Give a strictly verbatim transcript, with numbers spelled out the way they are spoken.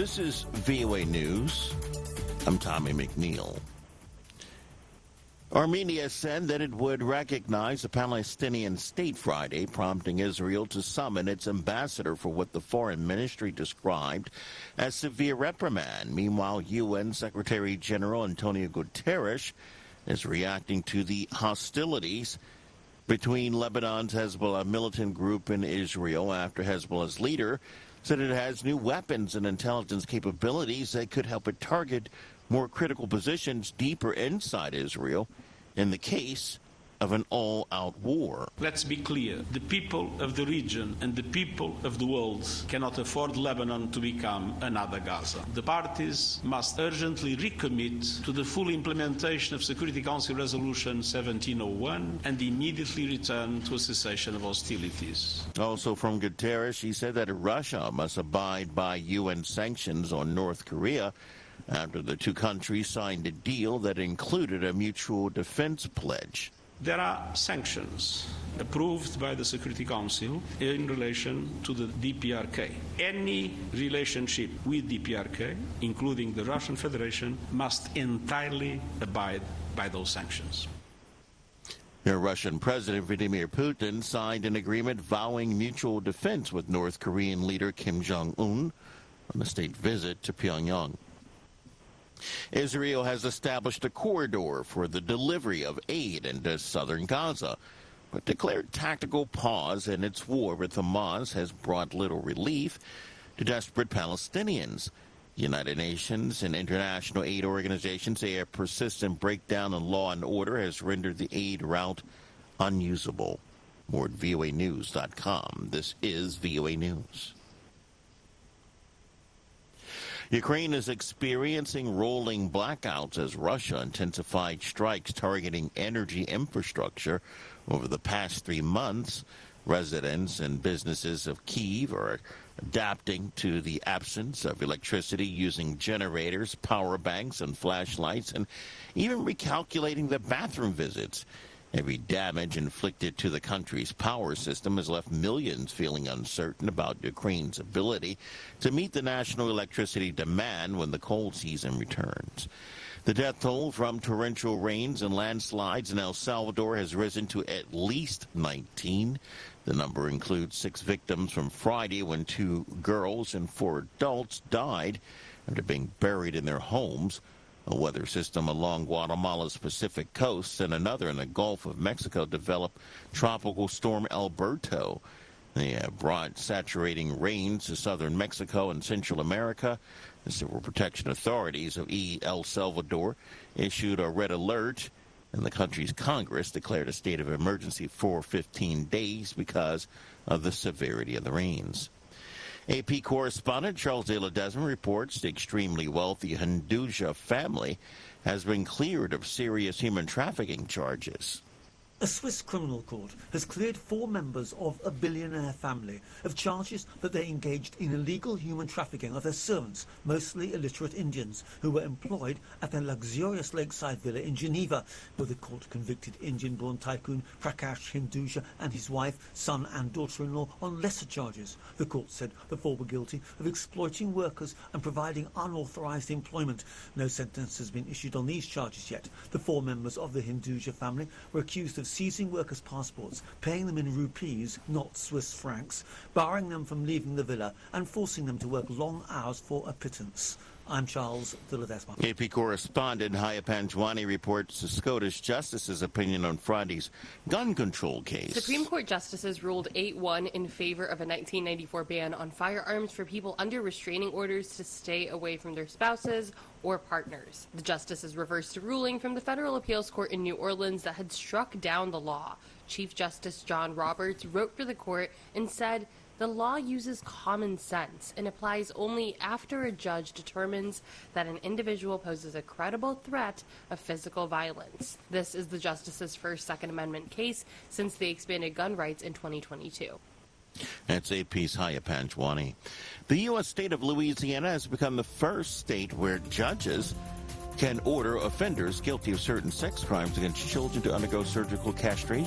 This is V O A News. I'm Tommy McNeil. Armenia said that it would recognize a Palestinian state Friday, prompting Israel to summon its ambassador for what the foreign ministry described as severe reprimand. Meanwhile, U N Secretary General Antonio Guterres is reacting to the hostilities between Lebanon's Hezbollah militant group and Israel after Hezbollah's leader said it has new weapons and intelligence capabilities that could help it target more critical positions deeper inside Israel in the case of an all-out war. Let's be clear. The people of the region and the people of the world cannot afford Lebanon to become another Gaza. The parties must urgently recommit to the full implementation of Security Council Resolution seventeen oh one and immediately return to a cessation of hostilities. Also from Guterres, she said that Russia must abide by U N sanctions on North Korea after the two countries signed a deal that included a mutual defense pledge. There are sanctions approved by the Security Council in relation to the D P R K. Any relationship with D P R K, including the Russian Federation, must entirely abide by those sanctions. The Russian President Vladimir Putin signed an agreement vowing mutual defense with North Korean leader Kim Jong-un on a state visit to Pyongyang. Israel has established a corridor for the delivery of aid into southern Gaza, but declared tactical pause in its war with Hamas has brought little relief to desperate Palestinians. The United Nations and international aid organizations say a persistent breakdown in law and order has rendered the aid route unusable. More at V O A news dot com. This is V O A News. Ukraine is experiencing rolling blackouts as Russia intensified strikes targeting energy infrastructure over the past three months. Residents and businesses of Kyiv are adapting to the absence of electricity using generators, power banks, and flashlights, and even recalculating their bathroom visits. Every damage inflicted to the country's power system has left millions feeling uncertain about Ukraine's ability to meet the national electricity demand when the cold season returns. The death toll from torrential rains and landslides in El Salvador has risen to at least nineteen. The number includes six victims from Friday when two girls and four adults died after being buried in their homes. A weather system along Guatemala's Pacific coast and another in the Gulf of Mexico developed Tropical Storm Alberto. They have brought saturating rains to southern Mexico and Central America. The Civil Protection Authorities of El Salvador issued a red alert, and the country's Congress declared a state of emergency for fifteen days because of the severity of the rains. A P correspondent Charles De La Desmond reports the extremely wealthy Hinduja family has been cleared of serious human trafficking charges. A Swiss criminal court has cleared four members of a billionaire family of charges that they engaged in illegal human trafficking of their servants, mostly illiterate Indians, who were employed at their luxurious lakeside villa in Geneva, where the court convicted Indian-born tycoon Prakash Hinduja and his wife, son and daughter-in-law on lesser charges. The court said the four were guilty of exploiting workers and providing unauthorized employment. No sentence has been issued on these charges yet. The four members of the Hinduja family were accused of seizing workers' passports, paying them in rupees, not Swiss francs, barring them from leaving the villa, and forcing them to work long hours for a pittance. I'm Charles De La Desmond. A P correspondent Haya Panjwani reports the Scottish Justice's opinion on Friday's gun control case. Supreme Court justices ruled eight one in favor of a nineteen ninety-four ban on firearms for people under restraining orders to stay away from their spouses or partners. The justices reversed a ruling from the Federal Appeals Court in New Orleans that had struck down the law. Chief Justice John Roberts wrote for the court and said, "The law uses common sense and applies only after a judge determines that an individual poses a credible threat of physical violence." This is the justice's first Second Amendment case since they expanded gun rights in twenty twenty-two. That's A P's Haya Panjwani. The U S state of Louisiana has become the first state where judges can order offenders guilty of certain sex crimes against children to undergo surgical castration.